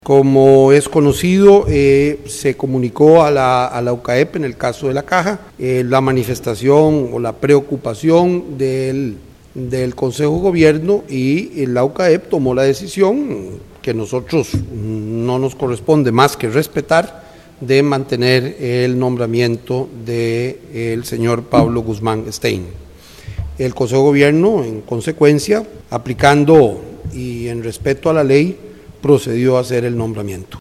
Como es conocido, se comunicó a la UCAEP en el caso de la Caja la manifestación o la preocupación del Consejo de Gobierno, y la UCAEP tomó la decisión que nosotros no nos corresponde más que respetar, de mantener el nombramiento del señor Pablo Guzmán Stein. El Consejo de Gobierno, en consecuencia, aplicando y en respeto a la ley, procedió a hacer el nombramiento.